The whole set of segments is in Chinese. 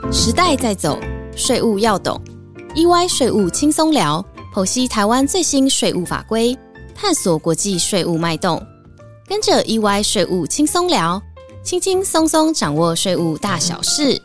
时代在走，税务要懂。EY 税务轻松聊，剖析台湾最新税务法规，探索国际税务脉动。跟着 EY 税务轻松聊，轻轻松松掌握税务大小事。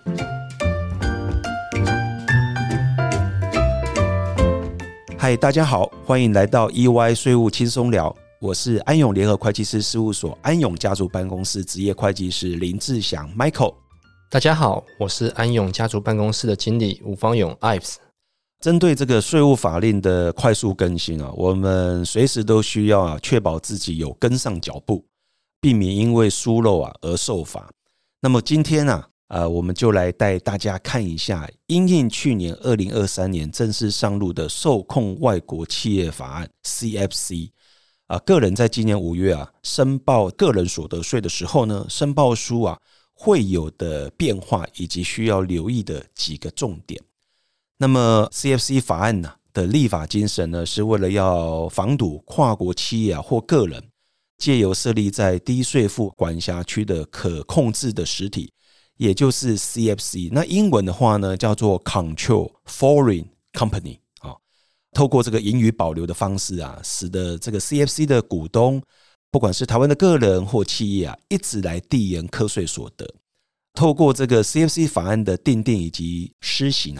嗨，大家好，欢迎来到 EY 税务轻松聊，我是安永联合会计师事务所安永家族办公室职业会计师林志祥 Michael。 大家好，我是安永家族办公室的经理吴方勇 Ives。 针对这个税务法令的快速更新我们随时都需要确保自己有跟上脚步，避免因为疏漏而受罚。那么今天我们就来带大家看一下因应去年2023年正式上路的受控外国企业法案 CFC。个人在今年5月申报个人所得税的时候呢，申报书会有的变化以及需要留意的几个重点。那么 CFC 法案的立法精神呢，是为了要防堵跨国企业或个人借由设立在低税负管辖区的可控制的实体，也就是 CFC。 那英文的话呢，叫做 Control Foreign Company。透过这个盈余保留的方式使得这个 CFC 的股东，不管是台湾的个人或企业一直来递延课税所得。透过这个 CFC 法案的订定以及施行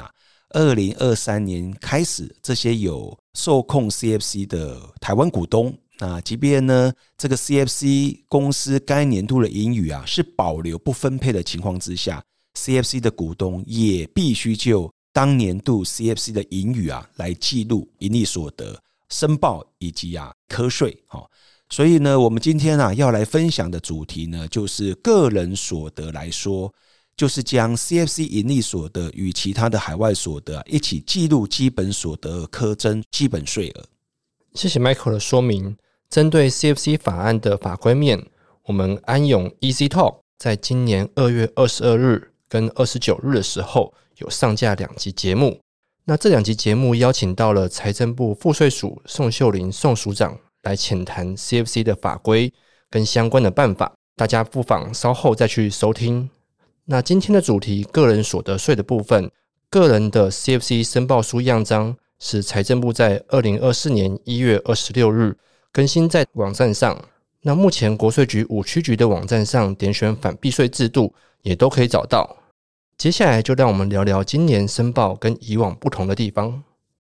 2023年开始，这些有受控 CFC 的台湾股东，那即便呢这个 CFC 公司该年度的盈余是保留不分配的情况之下， CFC 的股东也必须就当年度 CFC 的盈余来记录盈利所得申报以及课税。所以呢，我们今天要来分享的主题呢，就是个人所得来说，就是将 CFC 盈利所得与其他的海外所得一起记录基本所得课征基本税额。 谢谢 Michael 的说明。针对 CFC 法案的法规面，我们安永 Easy Talk 在今年2月22日跟29日的时候有上架2集节目。那这2集节目邀请到了财政部赋税署宋秀玲宋署长来浅谈 CFC 的法规跟相关的办法，大家不妨稍后再去收听。那今天的主题个人所得税的部分，个人的 CFC 申报书样章是财政部在2024年1月26日更新在网站上。那目前国税局5区局的网站上点选反避税制度也都可以找到。接下来就让我们聊聊今年申报跟以往不同的地方。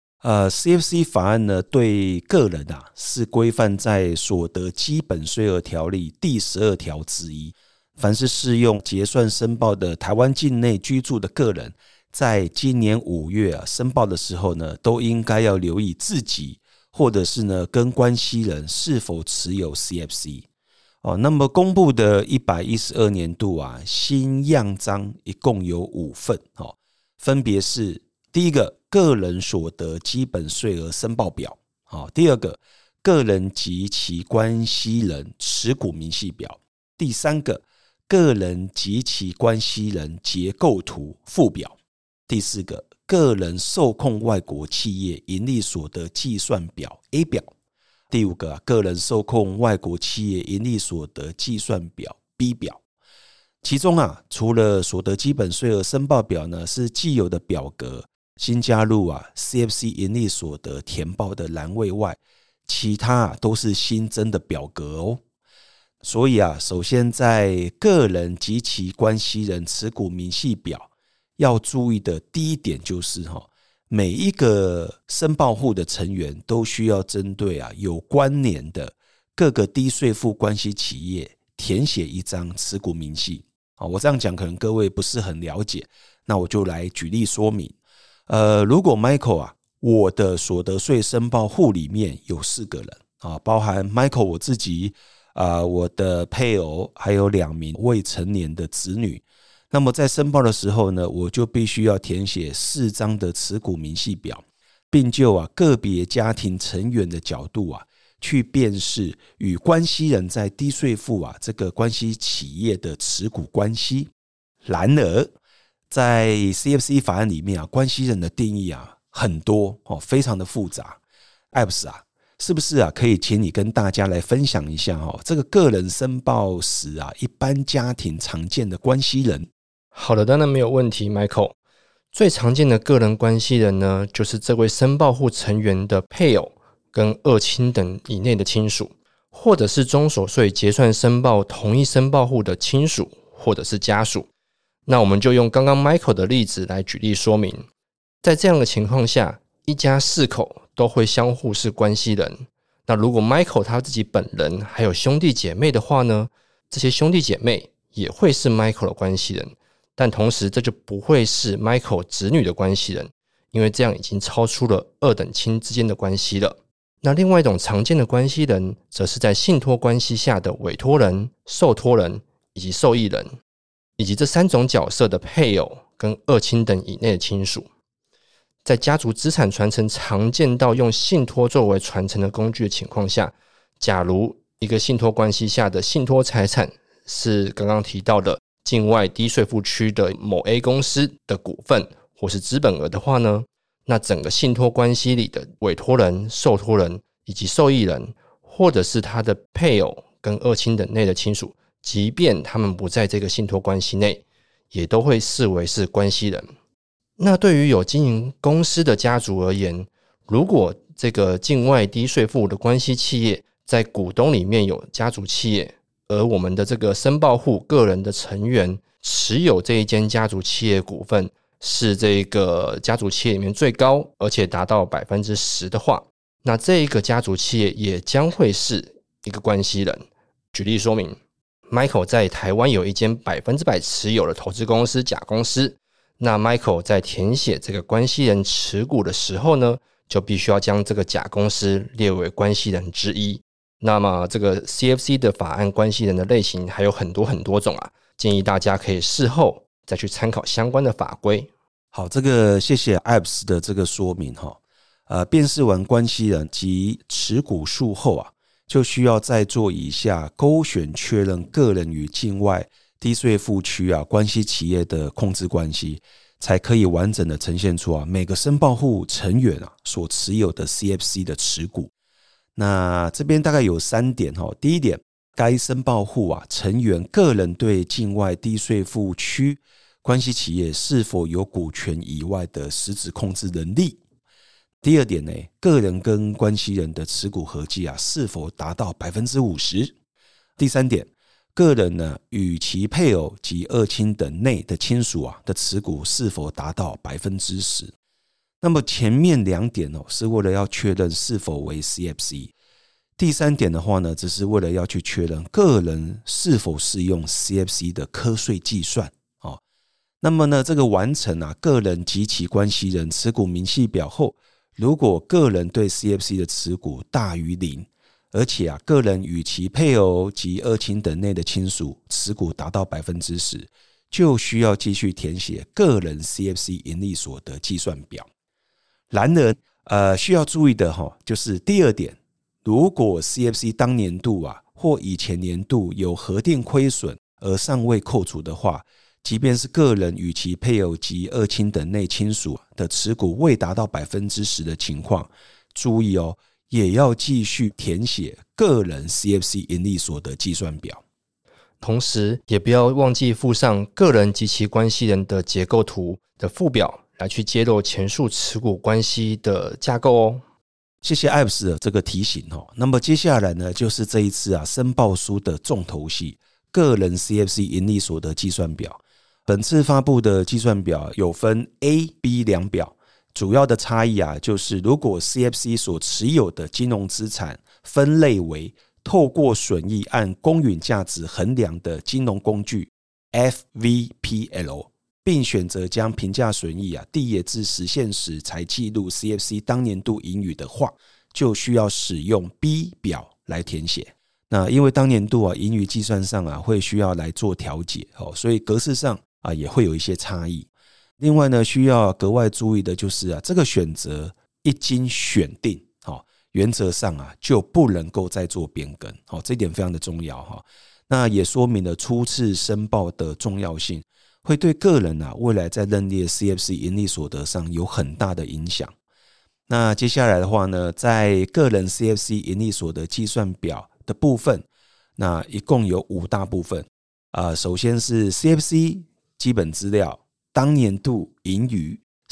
CFC 法案呢，对个人是规范在所得基本税额条例第12条之一。凡是适用结算申报的台湾境内居住的个人，在今年5月申报的时候呢，都应该要留意自己或者是呢跟关系人是否持有 CFC。那么公布的112年度新样章一共有5份，分别是第一个个人所得基本税额申报表，第二个个人及其关系人持股明细表，第三个个人及其关系人结构图附表，第四个个人受控外国企业盈利所得计算表 A 表，第5个个人受控外国企业盈利所得计算表 B 表。其中除了所得基本税额申报表呢是既有的表格，新加入CFC 盈利所得填报的栏位外，其他都是新增的表格哦。所以首先在个人及其关系人持股明细表要注意的第一点就是每一个申报户的成员都需要针对有关联的各个低税负关系企业填写一张持股明细。我这样讲可能各位不是很了解，那我就来举例说明。如果 Michael 我的所得税申报户里面有4个人包含 Michael 我自己我的配偶还有2名未成年的子女，那么在申报的时候呢，我就必须要填写4张的持股明细表，并就个别家庭成员的角度去辨识与关系人在低税负这个关系企业的持股关系。然而在 CFC 法案里面关系人的定义很多非常的复杂。Ives是不是可以请你跟大家来分享一下这个个人申报时一般家庭常见的关系人？ 好的，当然没有问题 Michael。 最常见的个人关系人呢，就是这位申报户成员的配偶跟二亲等以内的亲属，或者是中所税结算申报同一申报户的亲属或者是家属。那我们就用刚刚 Michael 的例子来举例说明。在这样的情况下，一家4口都会相互是关系人。那如果 Michael 他自己本人还有兄弟姐妹的话呢，这些兄弟姐妹也会是 Michael 的关系人，但同时这就不会是 Michael 子女的关系人，因为这样已经超出了二等亲之间的关系了。那另外一种常见的关系人，则是在信托关系下的委托人、受托人以及受益人，以及这3种角色的配偶跟二亲等以内的亲属。在家族资产传承常见到用信托作为传承的工具的情况下，假如一个信托关系下的信托财产是刚刚提到的境外低税负区的某 A 公司的股份或是资本额的话呢，那整个信托关系里的委托人、受托人以及受益人，或者是他的配偶跟二亲等内的亲属，即便他们不在这个信托关系内，也都会视为是关系人。那对于有经营公司的家族而言，如果这个境外低税负的关系企业在股东里面有家族企业，而我们的这个申报户个人的成员持有这一间家族企业股份是这个家族企业里面最高，而且达到 10% 的话，那这一个家族企业也将会是一个关系人。举例说明， Michael 在台湾有一间100%持有的投资公司甲公司，那 Michael 在填写这个关系人持股的时候呢，就必须要将这个甲公司列为关系人之一。那么这个 CFC 的法案关系人的类型还有很多种啊，建议大家可以事后再去参考相关的法规。 好，这个谢谢 Abs 的这个说明哈。辨识完关系人及持股数后啊，就需要再做以下勾选确认个人与境外低税负区关系企业的控制关系，才可以完整的呈现出每个申报户成员所持有的 CFC 的持股。那这边大概有3点。第一点，该申报户成员个人对境外低税负区关系企业是否有股权以外的实质控制能力。第二点呢，个人跟关系人的持股合计是否达到 50%。 第三点，个人呢与其配偶及二亲等内的亲属的持股是否达到 10%。 那么前面2点是为了要确认是否为 CFC， 第3点的话呢，只是为了要去确认个人是否适用 CFC 的课税计算。那么呢，这个完成个人及其关系人持股明细表后，如果个人对 CFC 的持股大于0，而且个人与其配偶及二亲等内的亲属持股达到 10%， 就需要继续填写个人 CFC 盈利所得计算表。然而需要注意的就是第2点，如果 CFC 当年度或以前年度有核定亏损而尚未扣除的话，即便是个人与其配偶及二亲等内亲属的持股未达到 10% 的情况，注意也要继续填写个人 CFC 盈利所得计算表。 同时也不要忘记附上个人及其关系人的结构图的附表，来去揭露前述持股关系的架构哦。 谢谢 Ives 的这个提醒。那么接下来呢，就是这一次申报书的重头戏，个人 CFC 盈利所得计算表。本次发布的计算表有分 A、B 2表，主要的差异就是如果 CFC 所持有的金融资产分类为透过损益按公允价值衡量的金融工具 FVPL， 并选择将评价损益递延至实现时才记录 CFC 当年度盈余的话，就需要使用 B 表来填写。那因为当年度盈余计算上会需要来做调节，所以格式上也会有一些差异。另外呢，需要格外注意的就是这个选择一经选定，原则上就不能够再做变更，这一点非常的重要。那也说明了初次申报的重要性，会对个人未来在认列 CFC 盈利所得上有很大的影响。那接下来的话呢，在个人 CFC 盈利所得计算表的部分，那一共有5大部分。首先是 CFC 基本资料、当年度盈余、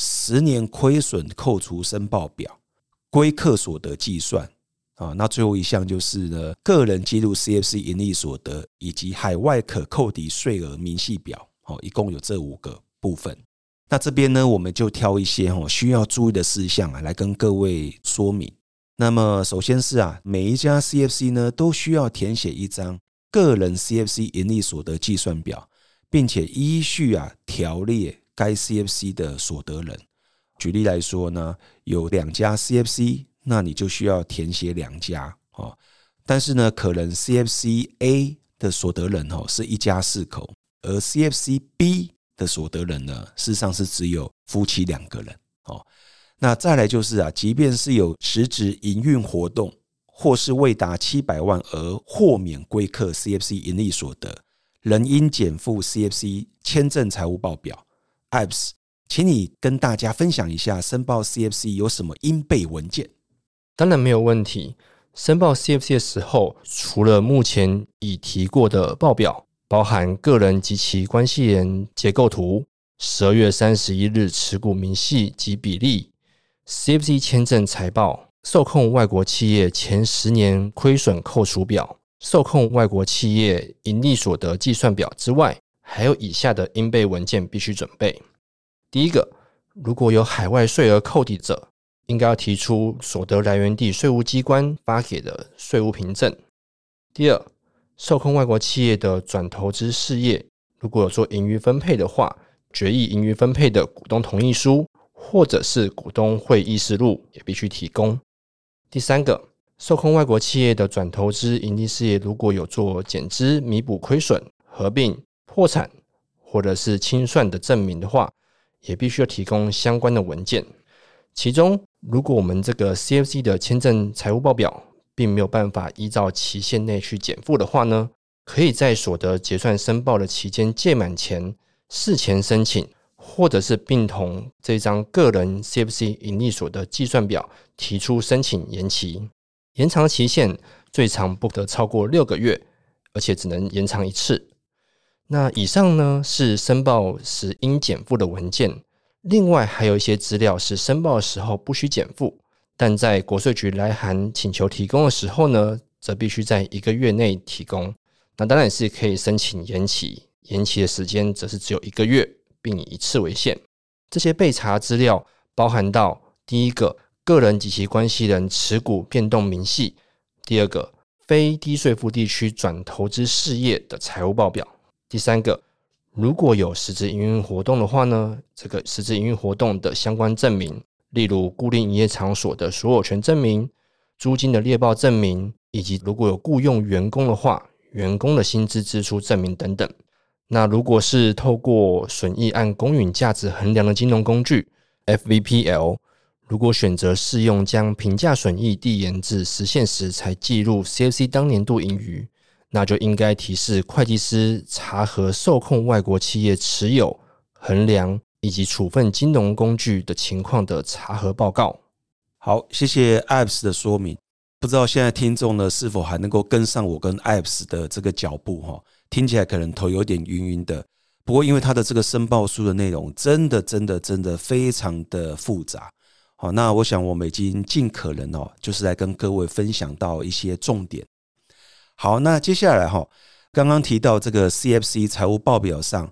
10年亏损扣除申报表、归课所得计算。那最后一项就是呢，个人记录 CFC 盈利所得以及海外可扣抵税额明细表，一共有这5个部分。那这边呢，我们就挑一些需要注意的事项来跟各位说明。那么首先是每一家 CFC 呢都需要填写一张个人 CFC 盈利所得计算表，并且依序条列该 CFC 的所得人。举例来说呢，有2家 CFC， 那你就需要填写2家。但是呢，可能 CFC A 的所得人是一家4口，而 CFC B 的所得人呢，事实上是只有夫妻2个人。那再来就是即便是有实质营运活动或是未达700万而豁免归课 CFC 盈利所得，仍应减负 CFC 签证财务报表。 Ives， 请你跟大家分享一下申报 CFC 有什么应备文件。 当然没有问题。申报 CFC 的时候，除了目前已提过的报表，包含个人及其关系人结构图、12月31日持股明细及比例、CFC 签证财报、受控外国企业前10年亏损扣除表、受控外国企业盈利所得计算表之外，还有以下的应备文件必须准备。第一个，如果有海外税额扣抵者，应该要提出所得来源地税务机关发给的税务凭证。第二，受控外国企业的转投资事业，如果有做盈余分配的话，决议盈余分配的股东同意书或者是股东会议事录也必须提供。第三个，受控外国企业的转投资盈利事业如果有做减资、弥补亏损、合并、破产或者是清算的证明的话，也必须要提供相关的文件。其中，如果我们这个 CFC 的签证财务报表并没有办法依照期限内去减负的话呢，可以在所得结算申报的期间届满前事前申请，或者是并同这张个人 CFC 盈利所得计算表提出申请延期。延长期限最长不得超过6个月，而且只能延长1次。那以上呢是申报时应减负的文件，另外还有一些资料是申报的时候不需减负，但在国税局来函请求提供的时候呢，则必须在1个月内提供。那当然也是可以申请延期，延期的时间则是只有1个月，并以1次为限。这些备查资料包含到第一个，个人及其关系人持股变动明细；第二个，非低税负地区转投资事业的财务报表；第三个，如果有实质营运活动的话呢，这个实质营运活动的相关证明，例如固定营业场所的所有权证明、租金的列报证明，以及如果有雇用员工的话，员工的薪资支出证明等等。那如果是透过损益按公允价值衡量的金融工具 FVPL， 如果选择适用将评价损益递延至实现时才计入 CFC 当年度盈余，那就应该提示会计师查核受控外国企业持有、衡量以及处分金融工具的情况的查核报告。 好，谢谢 Ives 的说明。不知道现在听众呢是否还能够跟上我跟 Ives 的这个脚步，听起来可能头有点晕晕的。不过因为他的这个申报书的内容真的非常的复杂，那我想我们已经尽可能就是来跟各位分享到一些重点。好，那接下来刚刚提到这个 CFC 财务报表上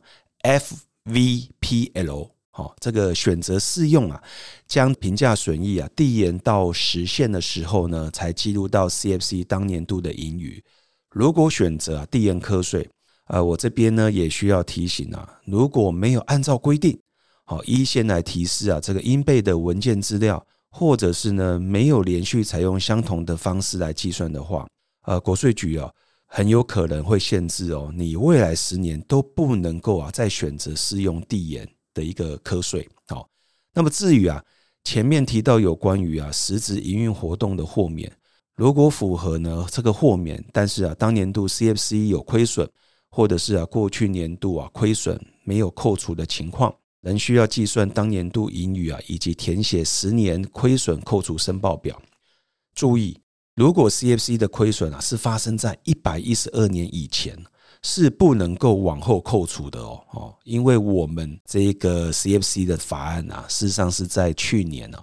FVPL 这个选择适用将评价损益递延到实现的时候呢，才记录到 CFC 当年度的盈余。如果选择递延课税，我这边呢也需要提醒如果没有按照规定依先来提示这个应备的文件资料，或者是呢没有连续采用相同的方式来计算的话，国税局很有可能会限制你未来10年都不能够再选择适用递延的一个课税。那么至于前面提到有关于实质营运活动的豁免，如果符合呢这个豁免，但是当年度 CFC 有亏损，或者是过去年度亏损没有扣除的情况，仍需要计算当年度盈余以及填写10年亏损扣除申报表。注意，如果 CFC 的亏损是发生在112年以前， 是不能够往后扣除的哦，因为我们这个 CFC 的法案啊，事实上是在去年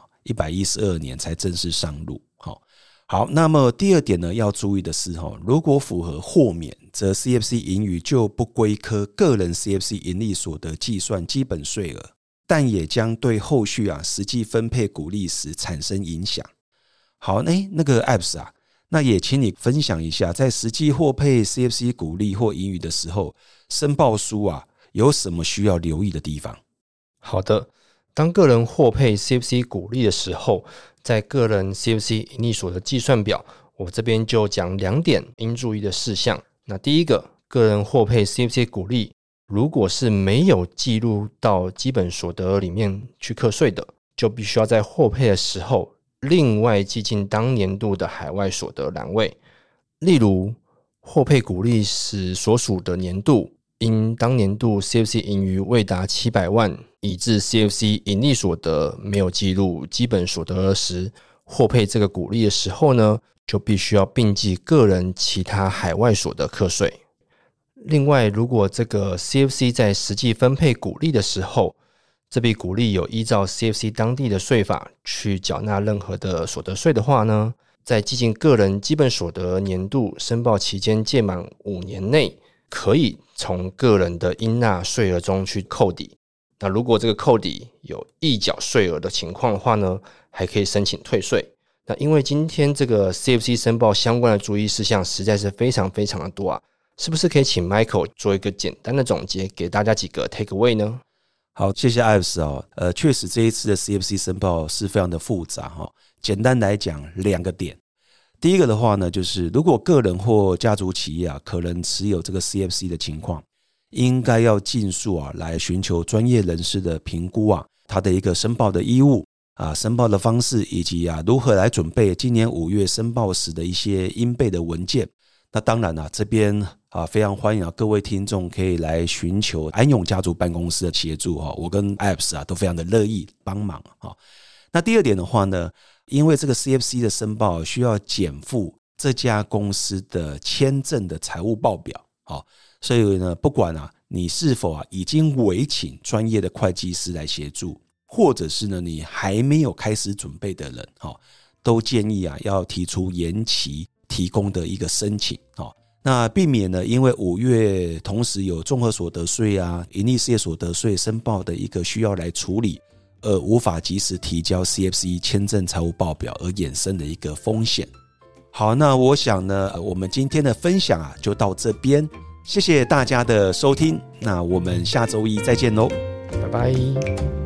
112年才正式上路。好，那么第二点呢，要注意的是如果符合豁免，则 CFC 盈余就不归科个人 CFC 盈利所得计算基本税额，但也将对后续实际分配股利时产生影响。好，那个 Apps 那也请你分享一下，在实际获配 CFC 股利或盈余的时候，申报书有什么需要留意的地方？ 好的，当个人获配 CFC 股利的时候，在个人 CFC 盈利所得计算表，我这边就讲2点应注意的事项。那第一个，个人获配 CFC 股利，如果是没有记录到基本所得里面去课税的，就必须要在获配的时候另外记进当年度的海外所得栏位。例如，获配股利时所属的年度，因当年度 CFC 盈余未达700万，以致 CFC 盈利所得没有记录基本所得额时，获配这个股利的时候呢，就必须要并记个人其他海外所得课税。另外，如果这个 CFC 在实际分配股利的时候，这笔股利有依照 CFC 当地的税法去缴纳任何的所得税的话呢，在记进个人基本所得年度申报期间届满5年内，可以从个人的应纳税额中去扣抵。那如果这个扣抵有溢缴税额的情况的话呢，还可以申请退税。那因为今天这个 CFC 申报相关的注意事项实在是非常非常的多是不是可以请 Michael 做一个简单的总结，给大家几个 take away 呢？ 好，谢谢 Ives 确实这一次的 CFC 申报是非常的复杂简单来讲2个点。第一个的话呢，就是如果个人或家族企业可能持有这个 CFC 的情况，应该要尽速来寻求专业人士的评估他的一个申报的义务申报的方式，以及如何来准备今年5月申报时的一些应备的文件。那当然这边非常欢迎各位听众可以来寻求安永家族办公室的协助我跟 Apps 都非常的乐意帮忙那第二点的话呢，因为这个 CFC 的申报需要减负这家公司的签证的财务报表所以呢，不管你是否已经委请专业的会计师来协助，或者是呢你还没有开始准备的人都建议要提出延期提供的一个申请那避免呢，因为5月同时有综合所得税营利事业所得税申报的一个需要来处理，而无法及时提交 CFC 签证财务报表而衍生的一个风险。好，那我想呢，我们今天的分享就到这边，谢谢大家的收听，那我们下周一再见喽， 拜拜。